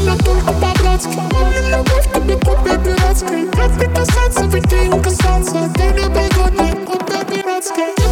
но только по-братски. Любовь к тебе копия пиратская. Как прикасаться, ведь ты укасался. Ты не пригодна, копия пиратская.